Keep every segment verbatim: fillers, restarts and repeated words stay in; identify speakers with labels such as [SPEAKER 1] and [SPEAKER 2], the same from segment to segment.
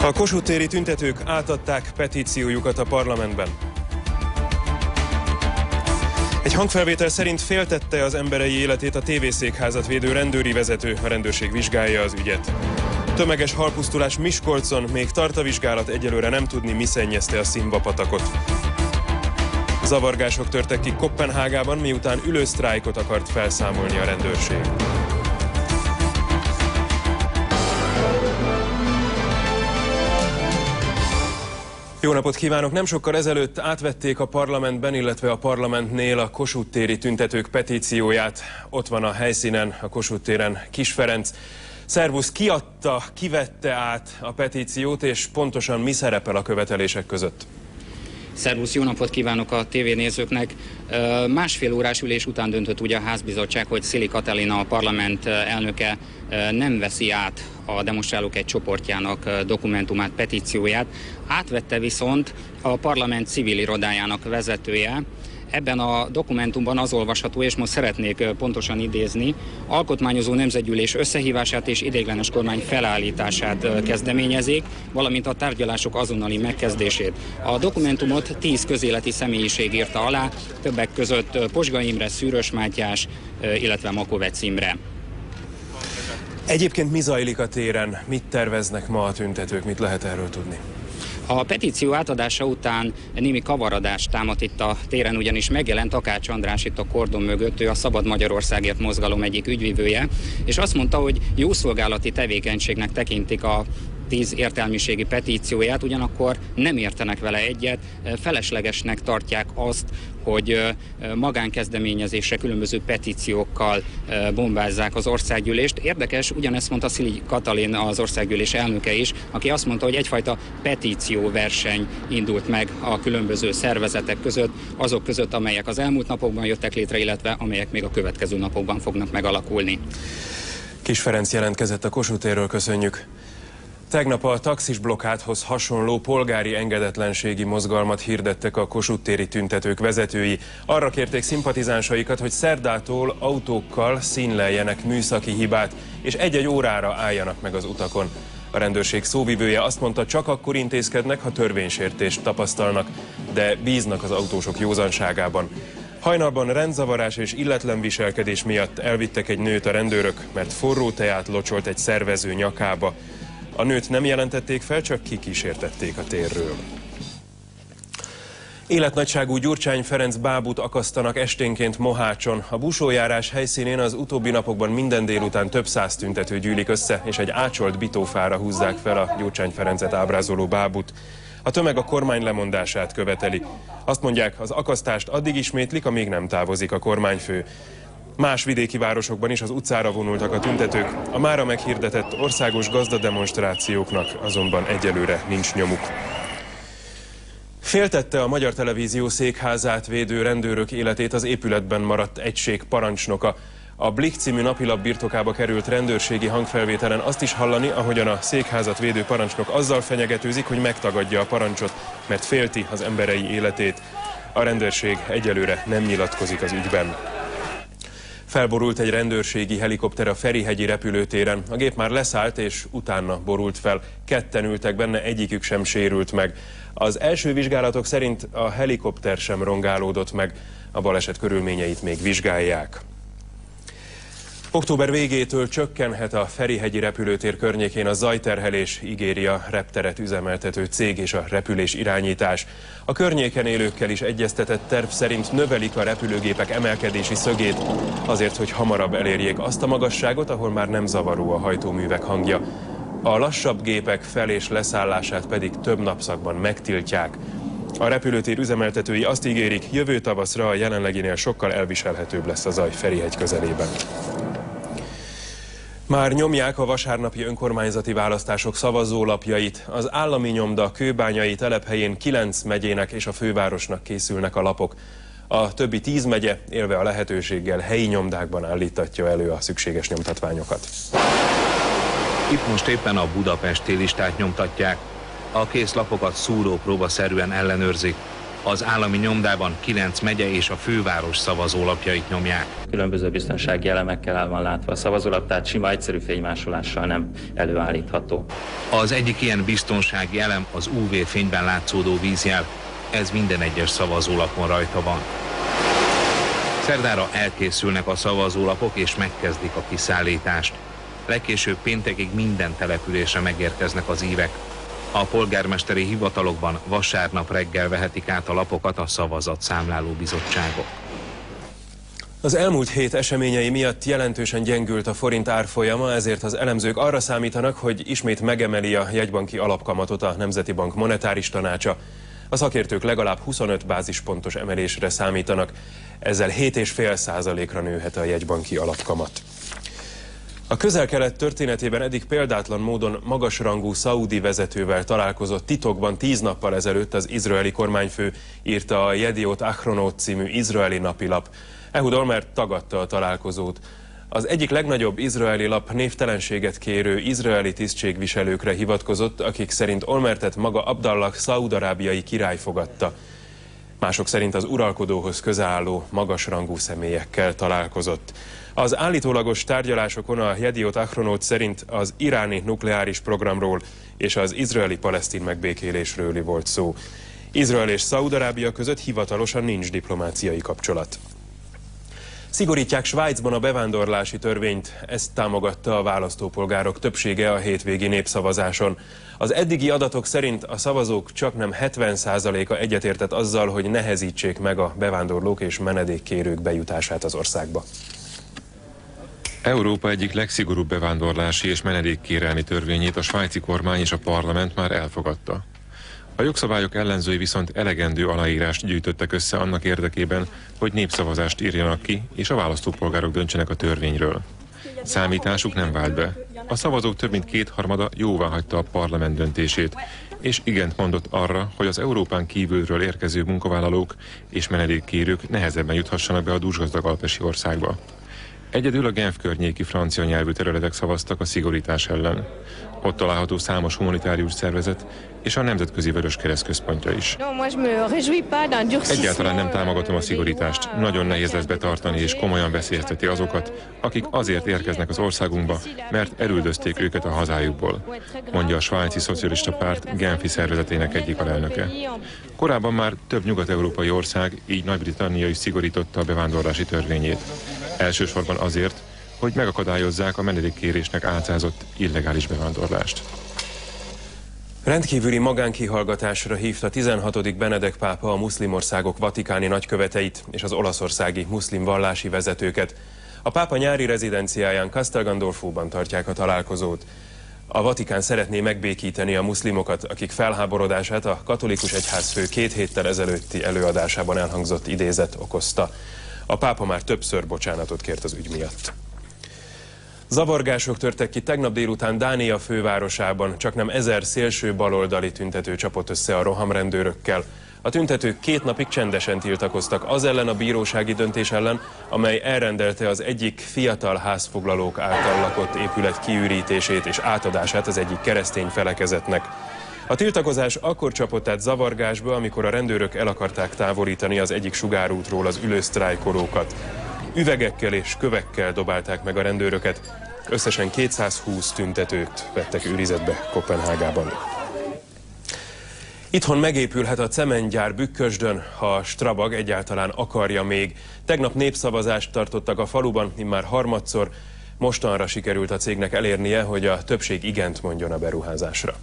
[SPEAKER 1] A Kossuth téri tüntetők átadták petíciójukat a parlamentben. Egy hangfelvétel szerint féltette az emberei életét a tévészékházat védő rendőri vezető, a rendőrség vizsgálja az ügyet. Tömeges halpusztulás Miskolcon, még tart a vizsgálat, egyelőre nem tudni, mi szennyezte a Szimba patakot. Zavargások törtek ki Koppenhágában, miután ülősztrájkot akart felszámolni a rendőrség. Jó napot kívánok! Nem sokkal ezelőtt átvették a parlamentben, illetve a parlamentnél a Kossuth téri tüntetők petícióját. Ott van a helyszínen, a Kossuth téren Kiss Ferenc. Szervusz, ki adta, ki vette át a petíciót, és pontosan mi szerepel a követelések között?
[SPEAKER 2] Szervusz, jó napot kívánok a tévénézőknek! Másfél órás ülés után döntött ugye a házbizottság, hogy Szili Katalin, a parlament elnöke nem veszi át a demonstrálók egy csoportjának dokumentumát, petícióját. Átvette viszont a parlament civil irodájának vezetője. Ebben a dokumentumban az olvasható, és most szeretnék pontosan idézni, alkotmányozó nemzetgyűlés összehívását és ideiglenes kormány felállítását kezdeményezik, valamint a tárgyalások azonnali megkezdését. A dokumentumot tíz közéleti személyiség írta alá, többek között Posga Imre, Szűrös Mátyás, illetve Makovec Imre.
[SPEAKER 1] Egyébként mi zajlik a téren? Mit terveznek ma a tüntetők? Mit lehet erről tudni?
[SPEAKER 2] A petíció átadása után némi kavaradás támadt itt a téren, ugyanis megjelent Takács András itt a kordon mögött, ő a Szabad Magyarországért mozgalom egyik ügyvivője, és azt mondta, hogy jószolgálati tevékenységnek tekintik a tíz értelmiségi petícióját, ugyanakkor nem értenek vele egyet, feleslegesnek tartják azt, hogy magánkezdeményezésre különböző petíciókkal bombázzák az országgyűlést. Érdekes, ugyanezt mondta Szili Katalin, az országgyűlés elnöke is, aki azt mondta, hogy egyfajta petícióverseny indult meg a különböző szervezetek között, azok között, amelyek az elmúlt napokban jöttek létre, illetve amelyek még a következő napokban fognak megalakulni.
[SPEAKER 1] Kiss Ferenc jelentkezett a Kossuth térről, köszönjük. Tegnap a taxis blokkádhoz hasonló polgári engedetlenségi mozgalmat hirdettek a Kossuth téri tüntetők vezetői. Arra kérték szimpatizánsaikat, hogy szerdától autókkal színleljenek műszaki hibát, és egy-egy órára álljanak meg az utakon. A rendőrség szóvivője azt mondta, csak akkor intézkednek, ha törvénysértést tapasztalnak, de bíznak az autósok józanságában. Hajnalban rendzavarás és illetlen viselkedés miatt elvittek egy nőt a rendőrök, mert forró teát locsolt egy szervező nyakába. A nőt nem jelentették fel, csak kikísértették a térről. Életnagyságú Gyurcsány Ferenc bábút akasztanak esténként Mohácson. A busójárás helyszínén az utóbbi napokban minden délután több száz tüntető gyűlik össze, és egy ácsolt bitófára húzzák fel a Gyurcsány Ferencet ábrázoló bábút. A tömeg a kormány lemondását követeli. Azt mondják, az akasztást addig ismétlik, amíg nem távozik a kormányfő. Más vidéki városokban is az utcára vonultak a tüntetők, a mára meghirdetett országos gazdademonstrációknak azonban egyelőre nincs nyomuk. Féltette a Magyar Televízió székházát védő rendőrök életét az épületben maradt egység parancsnoka. A Blik című napilap birtokába került rendőrségi hangfelvételen azt is hallani, ahogyan a székházat védő parancsnok azzal fenyegetőzik, hogy megtagadja a parancsot, mert félti az emberei életét. A rendőrség egyelőre nem nyilatkozik az ügyben. Felborult egy rendőrségi helikopter a Ferihegyi repülőtéren. A gép már leszállt és utána borult fel. Ketten ültek benne, egyikük sem sérült meg. Az első vizsgálatok szerint a helikopter sem rongálódott meg. A baleset körülményeit még vizsgálják. Október végétől csökkenhet a Ferihegyi repülőtér környékén a zajterhelés, ígéri a repteret üzemeltető cég és a repülés irányítás. A környéken élőkkel is egyeztetett terv szerint növelik a repülőgépek emelkedési szögét, azért, hogy hamarabb elérjék azt a magasságot, ahol már nem zavaró a hajtóművek hangja. A lassabb gépek fel- és leszállását pedig több napszakban megtiltják. A repülőtér üzemeltetői azt ígérik, jövő tavaszra a jelenleginél sokkal elviselhetőbb lesz a zaj Ferihegy közelében. Már nyomják a vasárnapi önkormányzati választások szavazólapjait. Az állami nyomda kőbányai telephelyén kilenc megyének és a fővárosnak készülnek a lapok. A többi tíz megye élve a lehetőséggel helyi nyomdákban állítatja elő a szükséges nyomtatványokat.
[SPEAKER 3] Itt most éppen a budapesti listát nyomtatják. A kész lapokat szúrópróbaszerűen ellenőrzik. Az állami nyomdában kilenc megye és a főváros szavazólapjait nyomják.
[SPEAKER 4] Különböző biztonsági elemekkel el van látva a szavazólap, tehát sima egyszerű fénymásolással nem előállítható.
[SPEAKER 3] Az egyik ilyen biztonsági elem az ú vé fényben látszódó vízjel. Ez minden egyes szavazólapon rajta van. Szerdára elkészülnek a szavazólapok és megkezdik a kiszállítást. Legkésőbb péntekig minden településre megérkeznek az ívek. A polgármesteri hivatalokban vasárnap reggel vehetik át a lapokat a szavazatszámláló bizottságok.
[SPEAKER 1] Az elmúlt hét eseményei miatt jelentősen gyengült a forint árfolyama, ezért az elemzők arra számítanak, hogy ismét megemeli a jegybanki alapkamatot a Nemzeti Bank monetáris tanácsa. A szakértők legalább huszonöt bázispontos emelésre számítanak, ezzel hét egész öt százalékra nőhet a jegybanki alapkamat. A Közel-Kelet történetében eddig példátlan módon magasrangú szaudi vezetővel találkozott titokban tíz nappal ezelőtt az izraeli kormányfő, írta a Yediot Ahronot című izraeli napilap. Ehud Olmert tagadta a találkozót. Az egyik legnagyobb izraeli lap névtelenséget kérő izraeli tisztségviselőkre hivatkozott, akik szerint Olmertet maga Abdallah szaúd-arábiai király fogadta. Mások szerint az uralkodóhoz közel álló magasrangú személyekkel találkozott. Az állítólagos tárgyalásokon a Yediot Ahronot szerint az iráni nukleáris programról és az izraeli-palesztin megbékélésről volt szó. Izrael és Szaúd-Arábia között hivatalosan nincs diplomáciai kapcsolat. Szigorítják Svájcban a bevándorlási törvényt, ezt támogatta a választópolgárok többsége a hétvégi népszavazáson. Az eddigi adatok szerint a szavazók csaknem hetven százaléka egyetértett azzal, hogy nehezítsék meg a bevándorlók és menedékkérők bejutását az országba.
[SPEAKER 5] Európa egyik legszigorúbb bevándorlási és menedékkérelmi törvényét a svájci kormány és a parlament már elfogadta. A jogszabályok ellenzői viszont elegendő aláírást gyűjtöttek össze annak érdekében, hogy népszavazást írjanak ki, és a választópolgárok döntsenek a törvényről. Számításuk nem vált be. A szavazók több mint kétharmada jóváhagyta a parlament döntését, és igent mondott arra, hogy az Európán kívülről érkező munkavállalók és menedékkérők nehezebben juthassanak be a dúsgazdag alpesi országba. Egyedül a Genf környéki francia nyelvű területek szavaztak a szigorítás ellen. Ott található számos humanitárius szervezet és a Nemzetközi Vöröskereszt központja is. Egyáltalán nem támogatom a szigorítást. Nagyon nehéz lesz betartani és komolyan veszélyezteti azokat, akik azért érkeznek az országunkba, mert elüldözték őket a hazájukból, mondja a Svájci Szocialista Párt Genfi szervezetének egyik alelnöke. Korábban már több nyugat-európai ország, így Nagy-Britannia is szigorította a bevándorlási törvényét. Elsősorban azért, hogy megakadályozzák a menedékkérésnek álcázott illegális bevándorlást.
[SPEAKER 1] Rendkívüli magánkihallgatásra hívta tizenhatodik Benedek pápa a muszlim országok vatikáni nagyköveteit és az olaszországi muszlim vallási vezetőket. A pápa nyári rezidenciáján Castel Gandolfóban tartják a találkozót. A Vatikán szeretné megbékíteni a muszlimokat, akik felháborodását a katolikus egyházfő két héttel ezelőtti előadásában elhangzott idézet okozta. A pápa már többször bocsánatot kért az ügy miatt. Zavargások törtek ki tegnap délután Dánia fővárosában, csaknem ezer szélső baloldali tüntető csapott össze a rohamrendőrökkel. A tüntetők két napig csendesen tiltakoztak az ellen a bírósági döntés ellen, amely elrendelte az egyik fiatal házfoglalók által lakott épület kiürítését és átadását az egyik keresztény felekezetnek. A tiltakozás akkor csapott át zavargásba, amikor a rendőrök el akarták távolítani az egyik sugárútról az ülő sztrájkolókat. Üvegekkel és kövekkel dobálták meg a rendőröket, összesen kétszázhúsz tüntetőt vettek őrizetbe Koppenhágában. Itthon megépülhet a cementgyár Bükkösdön, ha a Strabag egyáltalán akarja még. Tegnap népszavazást tartottak a faluban, immár harmadszor. Mostanra sikerült a cégnek elérnie, hogy a többség igent mondjon a beruházásra.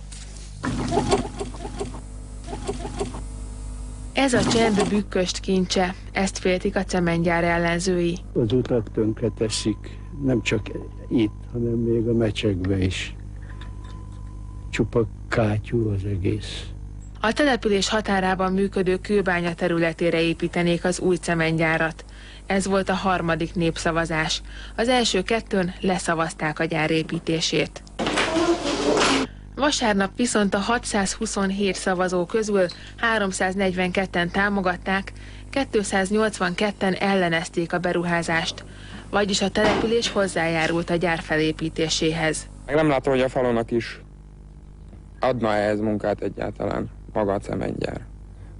[SPEAKER 6] Ez a csend Bükköst kincse, ezt féltik a cementgyár ellenzői.
[SPEAKER 7] Az utat tönkreteszik, nem csak itt, hanem még a Mecsekbe is. Csupa kátyú az egész.
[SPEAKER 6] A település határában működő kőbánya területére építenék az új cementgyárat. Ez volt a harmadik népszavazás. Az első kettőn leszavazták a gyár építését. Vasárnap viszont a hatszázhuszonhét szavazó közül háromszáznegyvenketten támogatták, kétszáznyolcvanketten ellenezték a beruházást, vagyis a település hozzájárult a gyár felépítéséhez.
[SPEAKER 8] Meg nem látom, hogy a falunak is adna ehhez munkát egyáltalán maga a cementgyár.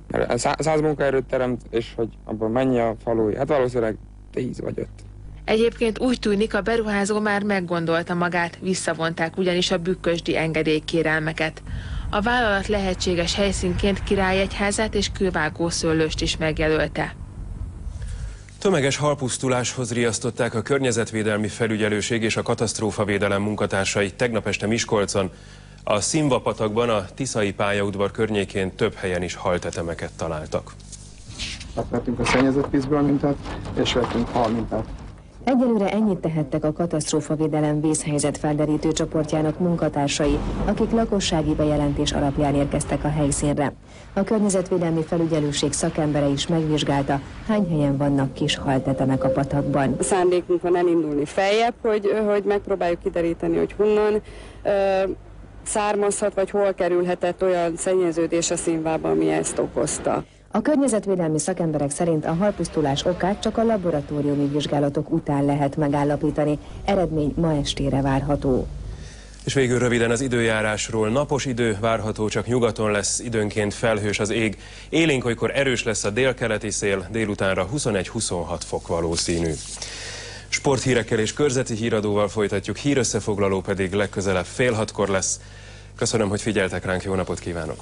[SPEAKER 8] Mert száz munkaerőt teremt, és hogy abban mennyi a falui, hát valószínűleg tíz vagy öt.
[SPEAKER 6] Egyébként úgy tűnik, a beruházó már meggondolta magát, visszavonták ugyanis a bükkösdi engedélykérelmeket. A vállalat lehetséges helyszínként Királyegyházát és Kővágószőlőst is megjelölte.
[SPEAKER 1] Tömeges halpusztuláshoz riasztották a Környezetvédelmi Felügyelőség és a Katasztrófavédelem munkatársai tegnap este Miskolcon. A Szimva-patakban, a Tiszai pályaudvar környékén több helyen is haltetemeket találtak.
[SPEAKER 8] Vettünk a szennyezett vízből mintát, és vettünk halmintát.
[SPEAKER 9] Egyelőre ennyit tehettek a Katasztrófavédelem vészhelyzet felderítő csoportjának munkatársai, akik lakossági bejelentés alapján érkeztek a helyszínre. A Környezetvédelmi Felügyelőség szakembere is megvizsgálta, hány helyen vannak kis haltetemek a patakban.
[SPEAKER 10] A szándékunk van elindulni feljebb, hogy, hogy megpróbáljuk kideríteni, hogy honnan ö, származhat, vagy hol kerülhetett olyan szennyeződés a Szimvába, ami ezt okozta.
[SPEAKER 9] A környezetvédelmi szakemberek szerint a halpusztulás okát csak a laboratóriumi vizsgálatok után lehet megállapítani. Eredmény ma estére várható.
[SPEAKER 1] És végül röviden az időjárásról. Napos idő várható, csak nyugaton lesz, időnként felhős az ég. Élénk olykor erős lesz a délkeleti szél, délutánra huszonegy-huszonhat fok valószínű. Sporthírekkel és körzeti híradóval folytatjuk, hírösszefoglaló pedig legközelebb fél hatkor lesz. Köszönöm, hogy figyeltek ránk, jó napot kívánok!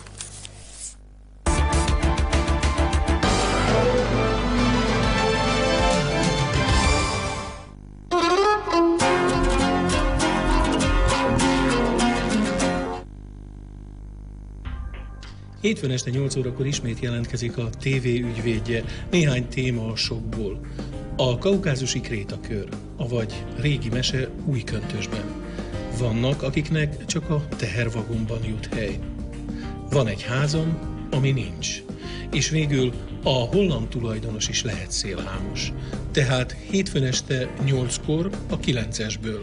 [SPEAKER 11] Hétfőn este nyolc órakor ismét jelentkezik a té vé ügyvédje, néhány téma a sokból. A kaukázusi krétakör, avagy régi mese új köntösben. Vannak, akiknek csak a tehervagonban jut hely. Van egy házam, ami nincs. És végül a holland tulajdonos is lehet szélhámos. Tehát hétfőn este nyolckor a kilencesből.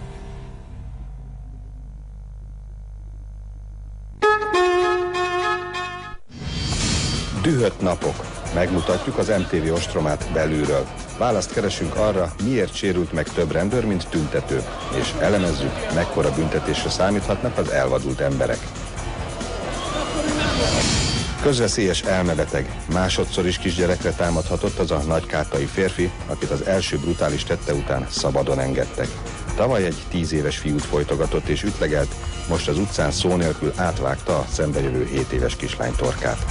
[SPEAKER 12] Dühött napok. Megmutatjuk az em té vé ostromát belülről. Választ keresünk arra, miért sérült meg több rendőr, mint tüntető, és elemezzük, mekkora büntetésre számíthatnak az elvadult emberek. Közveszélyes elmebeteg. Másodszor is kisgyerekre támadhatott az a nagykátai férfi, akit az első brutális tette után szabadon engedtek. Tavaly egy tíz éves fiút folytogatott és ütlegelt, most az utcán szó nélkül átvágta a szembejövő hét éves kislány torkát.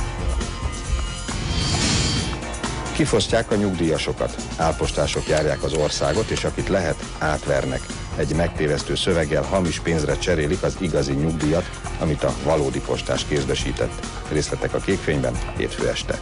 [SPEAKER 12] Kifosztják a nyugdíjasokat, álpostások járják az országot, és akit lehet, átvernek. Egy megtévesztő szöveggel hamis pénzre cserélik az igazi nyugdíjat, amit a valódi postás kézbesített. Részletek a Kékfényben hétfő este.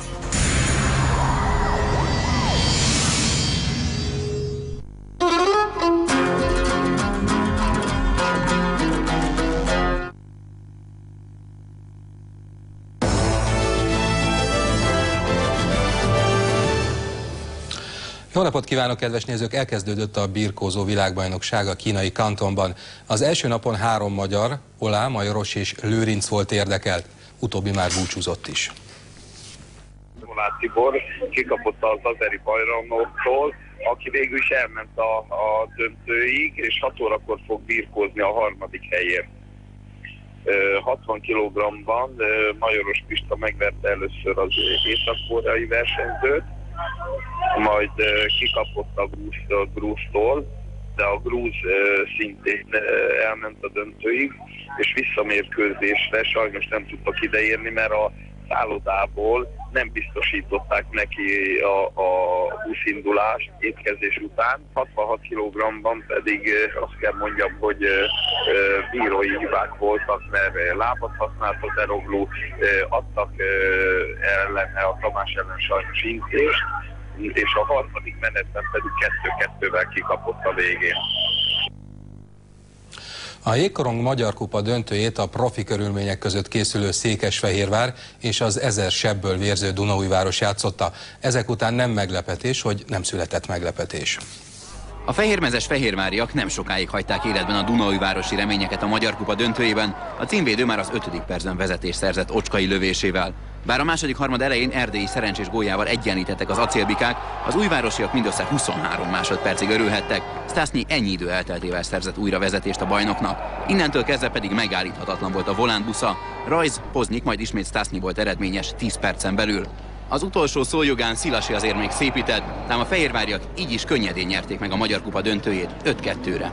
[SPEAKER 13] Jó napot kívánok, kedves nézők! Elkezdődött a birkózó világbajnokság a kínai Kantonban. Az első napon három magyar, Olá, Majoros és Lőrinc volt érdekelt. Utóbbi már búcsúzott is.
[SPEAKER 14] Olá Tibor kikapott az azeri bajnokktól, aki végül is elment a, a döntőig, és hat órakor fog birkózni a harmadik helyért. hatvan kilogramban Majoros Pista megverte először az észak-koreai versenyzőt, majd kikapott a grúztól, de a grúz szintén elment a döntőig, és visszamérkőzésre sajnos nem tudtak ideérni, mert a szállodából nem biztosították neki a, a buszindulást étkezés után. hatvanhat kilogramban pedig azt kell mondjam, hogy bírói hibák voltak, mert lábat használt az Erogló, adtak ellene a Tamás ellen sajnos intést, és a harmadik menetben pedig kettő-kettővel kikapott a végén.
[SPEAKER 13] A jégkorong Magyar Kupa döntőjét a profi körülmények között készülő Székesfehérvár és az ezer sebből vérző Dunaújváros játszotta. Ezek után nem meglepetés, hogy nem született meglepetés.
[SPEAKER 15] A fehérmezes fehérváriak nem sokáig hagyták életben a Dunaújvárosi reményeket a Magyar Kupa döntőjében. A címvédő már az ötödik percben vezetés szerzett Ocskai lövésével. Bár a második harmad elején erdélyi szerencsés góljával egyenlítettek az acélbikák, az újvárosiak mindössze huszonhárom másodpercig örülhettek. Szczęsny ennyi idő elteltével szerzett újra vezetést a bajnoknak. Innentől kezdve pedig megállíthatatlan volt a volánbusza. Rajz, Poznik, majd ismét Szczęsny volt eredményes tíz percen belül. Az utolsó szójogán Szilasi azért még szépített, ám a fehérváriak így is könnyedén nyerték meg a Magyar Kupa döntőjét öt kettőre.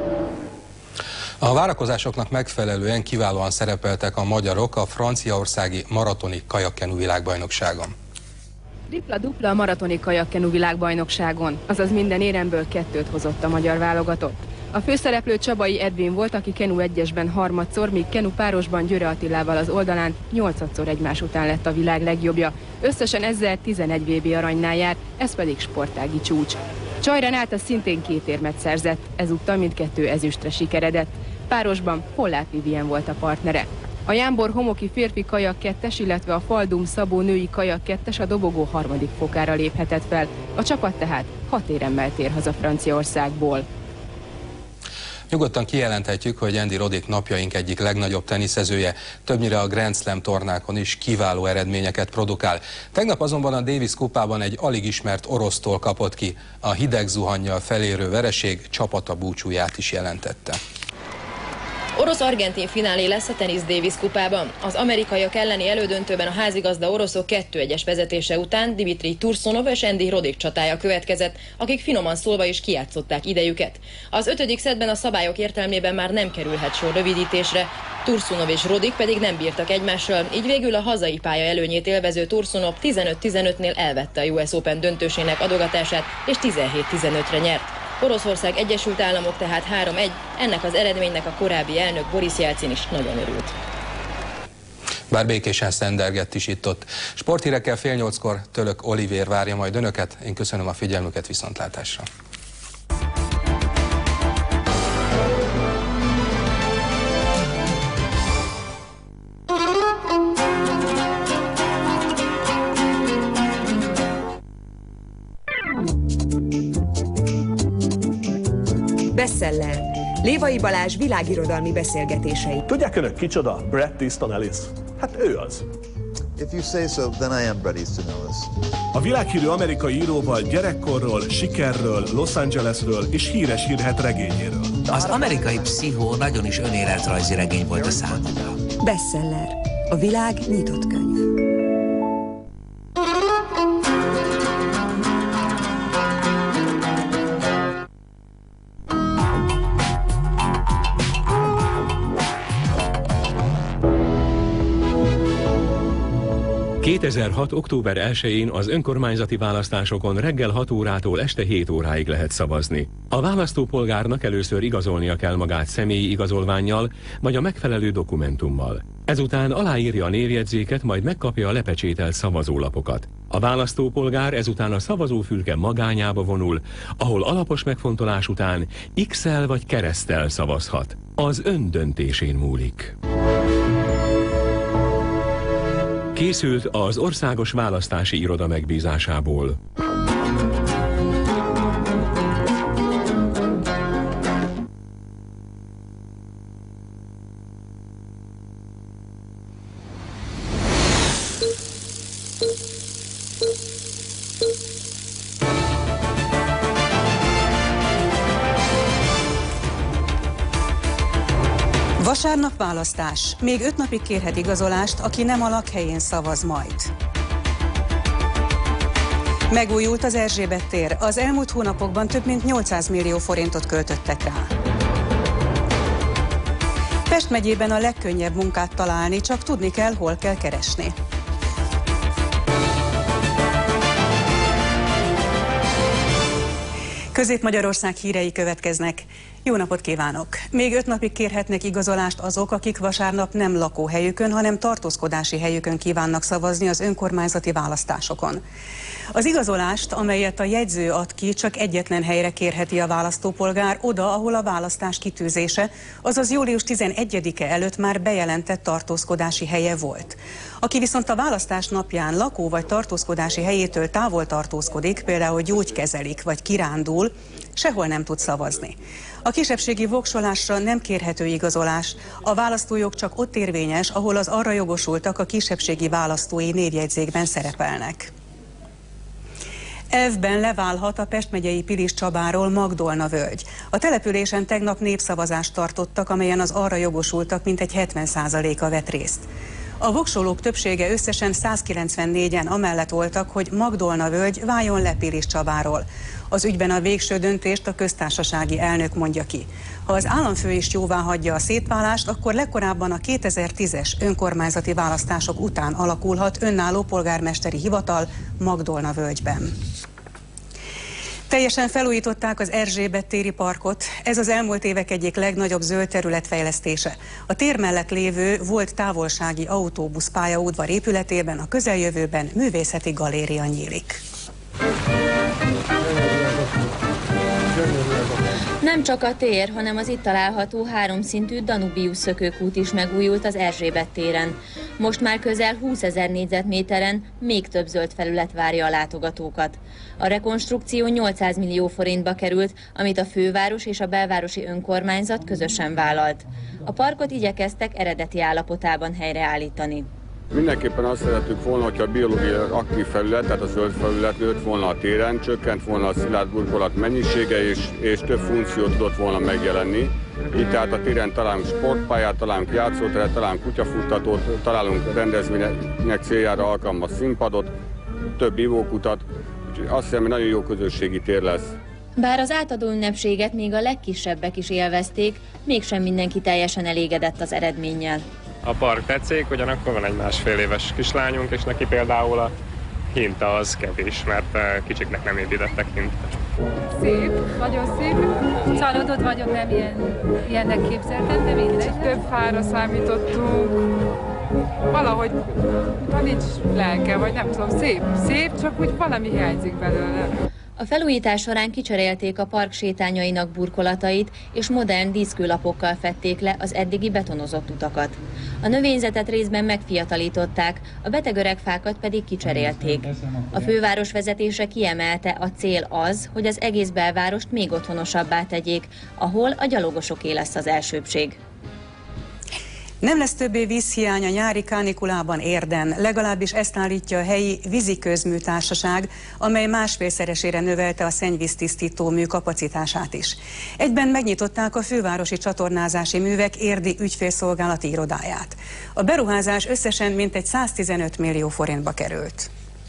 [SPEAKER 13] A várakozásoknak megfelelően kiválóan szerepeltek a magyarok a franciaországi maratoni kajakkenu világbajnokságon.
[SPEAKER 16] Dupla-dupla a maratoni kajakkenu világbajnokságon, azaz minden éremből kettőt hozott a magyar válogatott. A főszereplő Csabai Edvin volt, aki kenu egyesben harmadszor, míg kenu párosban Győre Attilával az oldalán nyolcadszor egymás után lett a világ legjobbja. Összesen ezzel tizenegy vé bé aranynál jár, ez pedig sportági csúcs. Csaj Renáta szintén két érmet szerzett, ezúttal mindkettő ezüstre sikeredett. Párosban Hollát Vivien volt a partnere. A Jámbor homoki férfi kajak kettes, illetve a Faldum Szabó női kajak kettes a dobogó harmadik fokára léphetett fel. A csapat tehát hat éremmel tér haza Franciaországból.
[SPEAKER 13] Nyugodtan kijelenthetjük, hogy Andy Roddick napjaink egyik legnagyobb teniszezője, többnyire a Grand Slam tornákon is kiváló eredményeket produkál. Tegnap azonban a Davis kupában egy alig ismert orosztól kapott ki. A hideg zuhannyal felérő vereség csapata búcsúját is jelentette.
[SPEAKER 17] Orosz-argentin finálé lesz a Tennis Davis kupában. Az amerikaiak elleni elődöntőben a házigazda oroszok kettő egyes vezetése után Dimitrij Tursunov és Andy Roddick csatája következett, akik finoman szólva is kijátszották idejüket. Az ötödik szettben a szabályok értelmében már nem kerülhet sor rövidítésre, Tursunov és Roddick pedig nem bírtak egymással, így végül a hazai pálya előnyét élvező Tursunov tizenöt tizenötnél elvette a U S Open döntősének adogatását és tizenhét tizenötre nyert. Oroszország Egyesült Államok tehát három egy, ennek az eredménynek a korábbi elnök Boris Jelcin is nagyon örült.
[SPEAKER 13] Bár békésen szendergett is itt-ott. Sporthírekkel fél nyolckor Tölök Olivér várja majd önöket. Én köszönöm a figyelmüket, viszontlátásra.
[SPEAKER 18] Bestseller. Lévai Balázs világirodalmi beszélgetései.
[SPEAKER 19] Tudják önök kicsoda Bret Easton Ellis? Hát ő az.
[SPEAKER 20] If you say so, then I am Bret Easton Ellis.
[SPEAKER 19] A világhírű amerikai íróval gyerekkorról, sikerről, Los Angelesről és híres hírhet regényéről.
[SPEAKER 21] Az amerikai pszichó nagyon is önéletrajzi regény volt a számomra.
[SPEAKER 18] Bestseller. A világ nyitott könyv.
[SPEAKER 22] kétezer-hat. október elsején az önkormányzati választásokon reggel hat órától este hét óráig lehet szavazni. A választópolgárnak először igazolnia kell magát személyi igazolvánnyal, vagy a megfelelő dokumentummal. Ezután aláírja a névjegyzéket, majd megkapja a lepecsételt szavazólapokat. A választópolgár ezután a szavazófülke magányába vonul, ahol alapos megfontolás után X-el vagy kereszttel szavazhat. Az ön döntésén múlik. Készült az Országos Választási Iroda megbízásából.
[SPEAKER 18] Vasárnap választás. Még öt napig kérhet igazolást, aki nem a lakhelyén szavaz majd. Megújult az Erzsébet tér. Az elmúlt hónapokban több mint nyolcszáz millió forintot költöttek rá. Pest megyében a legkönnyebb munkát találni, csak tudni kell, hol kell keresni. Közép-Magyarország hírei következnek. Jó napot kívánok! Még öt napig kérhetnek igazolást azok, akik vasárnap nem lakóhelyükön, hanem tartózkodási helyükön kívánnak szavazni az önkormányzati választásokon. Az igazolást, amelyet a jegyző ad ki, csak egyetlen helyre kérheti a választópolgár, oda, ahol a választás kitűzése, azaz július tizenegyedike előtt már bejelentett tartózkodási helye volt. Aki viszont a választás napján lakó vagy tartózkodási helyétől távol tartózkodik, például gyógykezelik vagy kirándul, sehol nem tud szavazni. A kisebbségi voksolásra nem kérhető igazolás. A választójog csak ott érvényes, ahol az arra jogosultak a kisebbségi választói névjegyzékben szerepelnek. Elvben leválhat a Pest megyei Pilis Csabáról Magdolna völgy. A településen tegnap népszavazást tartottak, amelyen az arra jogosultak mintegy hetven százaléka vett részt. A voksolók többsége összesen százkilencvennégyen amellett voltak, hogy Magdolna völgy váljon le Pilis Csabáról. Az ügyben a végső döntést a köztársasági elnök mondja ki. Ha az államfő is jóváhagyja a szétválást, akkor legkorábban a kétezer-tízes önkormányzati választások után alakulhat önálló polgármesteri hivatal Magdolna völgyben. Teljesen felújították az Erzsébet téri parkot. Ez az elmúlt évek egyik legnagyobb zöld területfejlesztése. A tér mellett lévő volt távolsági autóbuszpályaudvar épületében a közeljövőben művészeti galéria nyílik.
[SPEAKER 2] Nem csak a tér, hanem az itt található háromszintű Danubius szökőkút is megújult az Erzsébet téren. Most már közel húszezer négyzetméteren még több zöld felület várja a látogatókat. A rekonstrukció nyolcszáz millió forintba került, amit a főváros és a belvárosi önkormányzat közösen vállalt. A parkot igyekeztek eredeti állapotában helyreállítani.
[SPEAKER 4] Mindenképpen azt szerettük volna, hogy a biológiai aktív felület, tehát a zöld felület nőtt volna a téren, csökkent volna a szilárd burkolat mennyisége, és, és több funkciót tudott volna megjelenni. Így tehát a téren találunk sportpályát, találunk játszóteret, találunk kutyafuttatót, találunk rendezvények céljára alkalmas színpadot, több ivókutat, úgyhogy azt hiszem, hogy nagyon jó közösségi tér lesz.
[SPEAKER 2] Bár az átadó ünnepséget még a legkisebbek is élvezték, mégsem mindenki teljesen elégedett az eredménnyel.
[SPEAKER 23] A park tetszik, ugyanakkor van egy másfél éves kislányunk, és neki például a hinta az kevés, mert kicsiknek nem építettek hintet.
[SPEAKER 24] Szép, nagyon szép. Csalódott vagyok, nem ilyen, ilyennek képzeltem, de mindegy. Több fára számítottunk. Valahogy nincs lelke, vagy nem tudom, szép, szép, csak úgy valami hiányzik belőle.
[SPEAKER 2] A felújítás során kicserélték a park sétányainak burkolatait, és modern díszkőlapokkal fedték le az eddigi betonozott utakat. A növényzetet részben megfiatalították, a beteg öreg fákat pedig kicserélték. A főváros vezetése kiemelte, a cél az, hogy az egész belvárost még otthonosabbá tegyék, ahol a gyalogosoké lesz az elsőbbség.
[SPEAKER 18] Nem lesz többé vízhiány a nyári kánikulában Érden, legalábbis ezt állítja a helyi víziközműtársaság, amely másfélszeresére növelte a szennyvíztisztító mű kapacitását is. Egyben megnyitották a fővárosi csatornázási művek érdi ügyfélszolgálati irodáját. A beruházás összesen mintegy száztizenöt millió forintba került.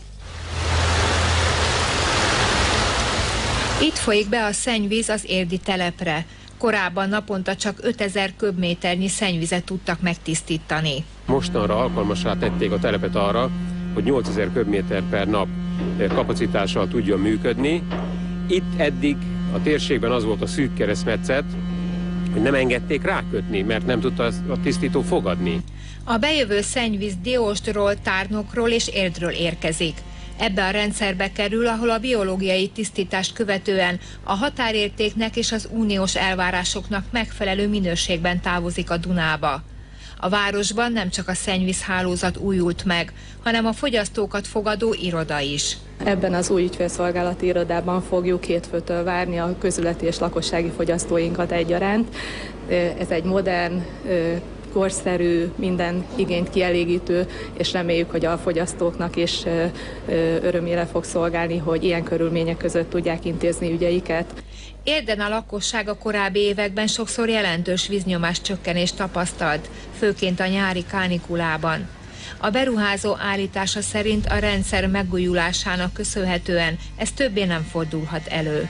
[SPEAKER 25] Itt folyik be a szennyvíz az érdi telepre. Korábban naponta csak ötezer köbméternyi szennyvizet tudtak megtisztítani.
[SPEAKER 26] Mostanra alkalmassá tették a telepet arra, hogy nyolcezer köbméter per nap kapacitással tudjon működni. Itt eddig a térségben az volt a szűk keresztmetszet, hogy nem engedték rákötni, mert nem tudta a tisztító fogadni.
[SPEAKER 25] A bejövő szennyvíz Dióstról, Tárnokról és Érdről érkezik. Ebbe a rendszerbe kerül, ahol a biológiai tisztítást követően a határértéknek és az uniós elvárásoknak megfelelő minőségben távozik a Dunába. A városban nem csak a szennyvízhálózat újult meg, hanem a fogyasztókat fogadó iroda is.
[SPEAKER 27] Ebben az új ügyfélszolgálati irodában fogjuk hétfőtől várni a közületi és lakossági fogyasztóinkat egyaránt. Ez egy modern, korszerű, minden igényt kielégítő, és reméljük, hogy a fogyasztóknak is örömére fog szolgálni, hogy ilyen körülmények között tudják intézni ügyeiket.
[SPEAKER 25] Érden a lakosság a korábbi években sokszor jelentős víznyomás csökkenést tapasztalt, főként a nyári kánikulában. A beruházó állítása szerint a rendszer megújulásának köszönhetően ez többé nem fordulhat elő.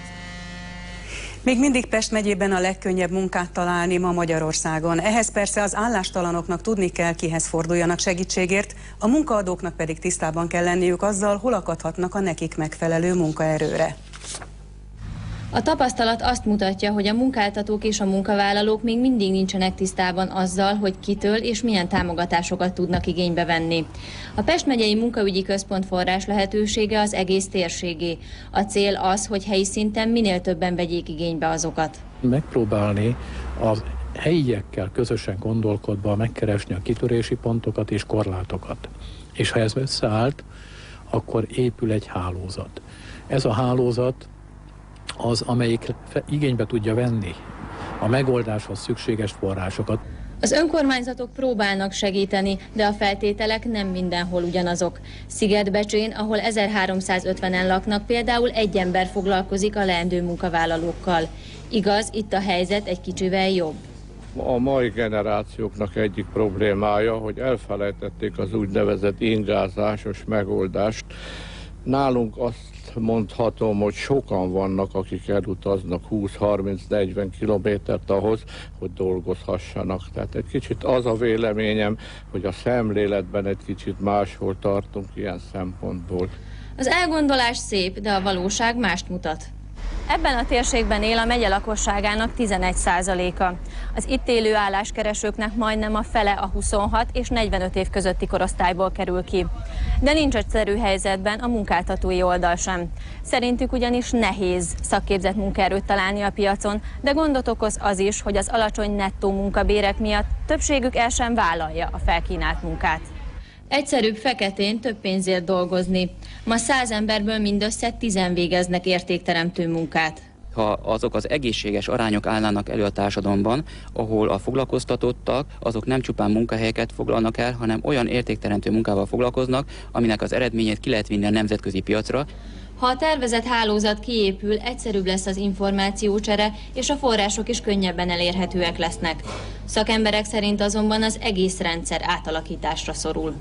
[SPEAKER 18] Még mindig Pest megyében a legkönnyebb munkát találni ma Magyarországon. Ehhez persze az állástalanoknak tudni kell, kihez forduljanak segítségért, a munkaadóknak pedig tisztában kell lenniük azzal, hol akadhatnak a nekik megfelelő munkaerőre.
[SPEAKER 2] A tapasztalat azt mutatja, hogy a munkáltatók és a munkavállalók még mindig nincsenek tisztában azzal, hogy kitől és milyen támogatásokat tudnak igénybe venni. A Pest megyei munkaügyi központ forrás lehetősége az egész térségé. A cél az, hogy helyi szinten minél többen vegyék igénybe azokat.
[SPEAKER 28] Megpróbálni a helyiekkel közösen gondolkodva megkeresni a kitörési pontokat és korlátokat. És ha ez összeállt, akkor épül egy hálózat. Ez a hálózat az, amelyik igénybe tudja venni a megoldáshoz szükséges forrásokat.
[SPEAKER 2] Az önkormányzatok próbálnak segíteni, de a feltételek nem mindenhol ugyanazok. Szigetbecsén, ahol ezerháromszázötvenen laknak, például egy ember foglalkozik a leendő munkavállalókkal. Igaz, itt a helyzet egy kicsivel jobb.
[SPEAKER 1] A mai generációknak egyik problémája, hogy elfelejtették az úgynevezett ingázásos megoldást. Nálunk azt mondhatom, hogy sokan vannak, akik elutaznak húsz-harminc-negyven kilométert ahhoz, hogy dolgozhassanak. Tehát egy kicsit az a véleményem, hogy a szemléletben egy kicsit máshol tartunk ilyen szempontból.
[SPEAKER 2] Az elgondolás szép, de a valóság mást mutat. Ebben a térségben él a megye lakosságának tizenegy százaléka. Az itt élő álláskeresőknek majdnem a fele a huszonhat és negyvenöt év közötti korosztályból kerül ki. De nincs egyszerű helyzetben a munkáltatói oldal sem. Szerintük ugyanis nehéz szakképzett munkaerőt találni a piacon, de gondot okoz az is, hogy az alacsony nettó munkabérek miatt többségük el sem vállalja a felkínált munkát. Egyszerűbb feketén több pénzért dolgozni. Ma száz emberből mindössze tizen végeznek értékteremtő munkát.
[SPEAKER 3] Ha azok az egészséges arányok állnának elő a társadalomban, ahol a foglalkoztatottak azok nem csupán munkahelyeket foglalnak el, hanem olyan értékteremtő munkával foglalkoznak, aminek az eredményét ki lehet vinni a nemzetközi piacra.
[SPEAKER 2] Ha a tervezett hálózat kiépül, egyszerűbb lesz az információcsere, és a források is könnyebben elérhetőek lesznek. Szakemberek szerint azonban az egész rendszer átalakításra szorul.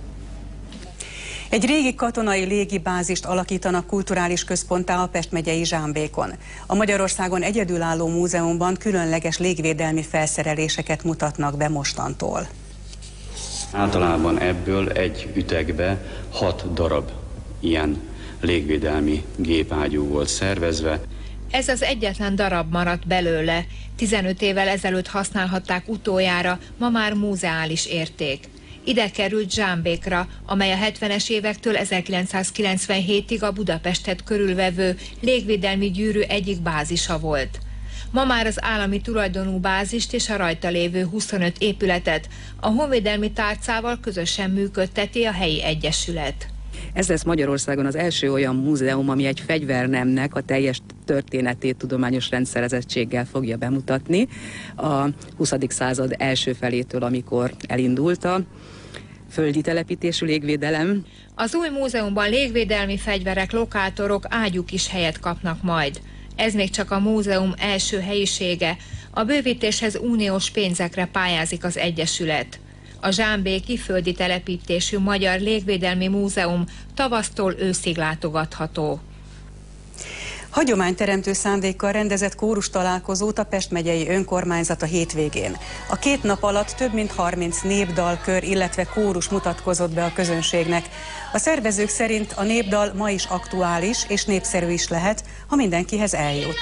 [SPEAKER 18] Egy régi katonai légibázist alakítanak kulturális központtá a Pest megyei Zsámbékon. A Magyarországon egyedülálló múzeumban különleges légvédelmi felszereléseket mutatnak be mostantól.
[SPEAKER 5] Általában ebből egy ütegbe hat darab ilyen légvédelmi gépágyú volt szervezve.
[SPEAKER 25] Ez az egyetlen darab maradt belőle. tizenöt évvel ezelőtt használhatták utoljára, ma már múzeális érték. Ide került Zsámbékra, amely a hetvenes évektől ezerkilencszázkilencvenhétig a Budapestet körülvevő légvédelmi gyűrű egyik bázisa volt. Ma már az állami tulajdonú bázist és a rajta lévő huszonöt épületet a honvédelmi tárcával közösen működteti a helyi egyesület.
[SPEAKER 6] Ez lesz Magyarországon az első olyan múzeum, ami egy fegyvernemnek a teljes történetét tudományos rendszerezettséggel fogja bemutatni a huszadik század első felétől, amikor elindult a földi telepítésű légvédelem.
[SPEAKER 25] Az új múzeumban légvédelmi fegyverek, lokátorok, ágyúk is helyet kapnak majd. Ez még csak a múzeum első helyisége. A bővítéshez uniós pénzekre pályázik az egyesület. A zsámbéki földi telepítésű Magyar Légvédelmi Múzeum tavasztól őszig látogatható.
[SPEAKER 18] Hagyományteremtő szándékkal rendezett kórus találkozót a Pest megyei önkormányzat a hétvégén. A két nap alatt több mint harminc népdalkör, illetve kórus mutatkozott be a közönségnek. A szervezők szerint a népdal ma is aktuális és népszerű is lehet, ha mindenkihez eljut.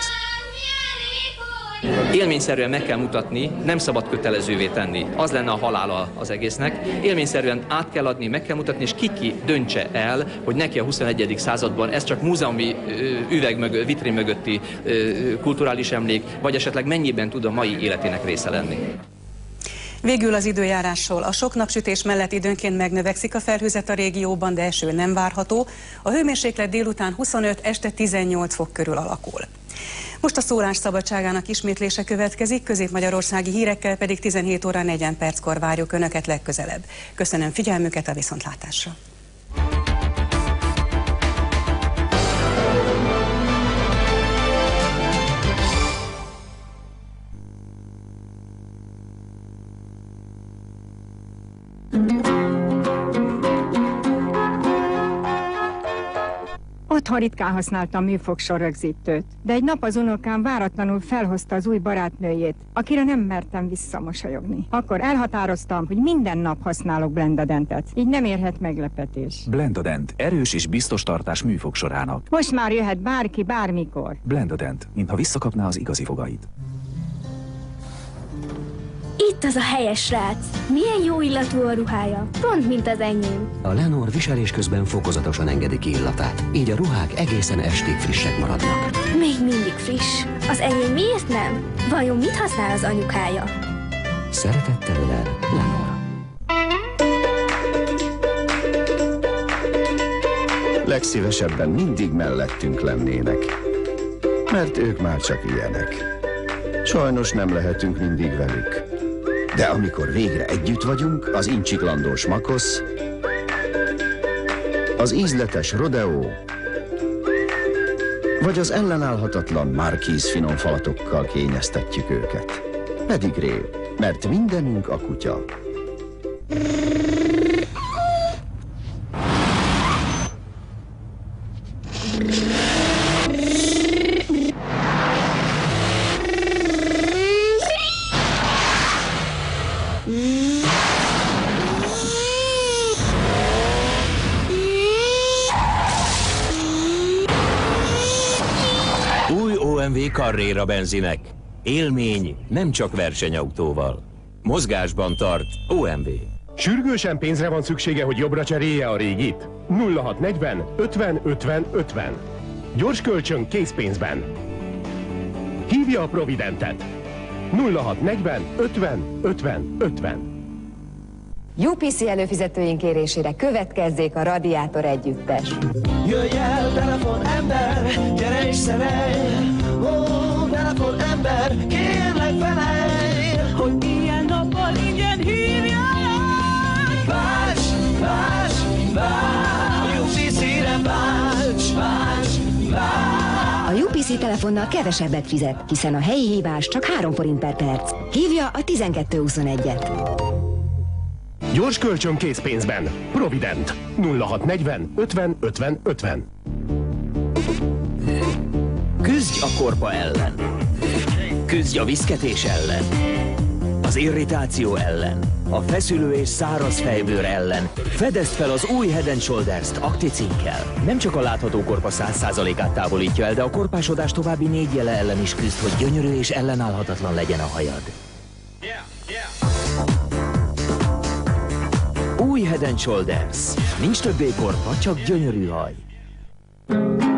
[SPEAKER 7] Élményszerűen meg kell mutatni, nem szabad kötelezővé tenni. Az lenne a halála az egésznek. Élményszerűen át kell adni, meg kell mutatni, és ki-ki döntse el, hogy neki a huszonegyedik században ez csak múzeumi üveg mögött, vitrén mögötti kulturális emlék, vagy esetleg mennyiben tud a mai életének része lenni.
[SPEAKER 18] Végül az időjárásról. A sok napsütés mellett időnként megnövekszik a felhőzet a régióban, de eső nem várható. A hőmérséklet délután huszonöt, este tizennyolc fok körül alakul. Most a szólás szabadságának ismétlése következik, közép-magyarországi hírekkel pedig tizenhét óra negyven perckor várjuk Önöket legközelebb. Köszönöm figyelmüket, a viszontlátásra!
[SPEAKER 8] Otthon ritkán használtam műfogsor rögzítőt, de egy nap az unokám váratlanul felhozta az új barátnőjét, akire nem mertem visszamosolyogni. Akkor elhatároztam, hogy minden nap használok Blendadentet, így nem érhet meglepetés.
[SPEAKER 9] Blendadent, erős és biztos tartás műfogsorának.
[SPEAKER 8] Most már jöhet bárki, bármikor.
[SPEAKER 9] Blendadent, mintha visszakapná az igazi fogait.
[SPEAKER 10] Itt az a helyes srác. Milyen jó illatú a ruhája. Pont, mint az enyém.
[SPEAKER 29] A Lenor viselés közben fokozatosan engedi ki illatát. Így a ruhák egészen estig frissek maradnak.
[SPEAKER 10] Még mindig friss. Az enyém miért nem? Vajon mit használ az anyukája?
[SPEAKER 29] Szeretettel ölel, Lenor.
[SPEAKER 30] Legszívesebben mindig mellettünk lennének.
[SPEAKER 11] mert ők már csak ilyenek. Sajnos nem lehetünk mindig velük. De amikor végre együtt vagyunk, az incsiklandós makosz, az ízletes rodeo, vagy az ellenállhatatlan Marquis finomfalatokkal kényeztetjük őket. Pedigree, mert mindenünk a kutya.
[SPEAKER 12] o em vé Carrera benzinek. Élmény nem csak versenyautóval. Mozgásban tart o em vé.
[SPEAKER 13] Sürgősen pénzre van szüksége, hogy jobbra cserélje a régit? nulla hat negyven ötven ötven ötven. Gyors kölcsön készpénzben. Hívja a Providentet. nulla hat negyven ötven ötven ötven.
[SPEAKER 14] u pé cé előfizetőink kérésére következzék a Radiátor együttes.
[SPEAKER 15] Jöjj el, telefon ember, gyere és szerelj! Ó, telefon ember, kérlek felejj! Hogy ilyen nappal ingyen hívjalak! Válts, válts, válts! A u pé cére válts, válts, válts!
[SPEAKER 14] A u pé cé telefonnal kevesebbet fizet, hiszen a helyi hívás csak három forint per perc. Hívja a tizenkettő huszonegyet.
[SPEAKER 13] Gyors kölcsön készpénzben. Provident. nulla hat negyven ötven ötven ötven.
[SPEAKER 16] Küzdj a korpa ellen. Küzdj a viszketés ellen. Az irritáció ellen. A feszülő és száraz fejbőr ellen. Fedezd fel az új Head and Shoulders-t akticinkkal. Nem csak a látható korpa száz százalékát távolítja el, de a korpásodás további négy jele ellen is küzd, hogy gyönyörű és ellenállhatatlan legyen a hajad. Új Head and Shoulders. Nincs többé korpa, csak gyönyörű haj.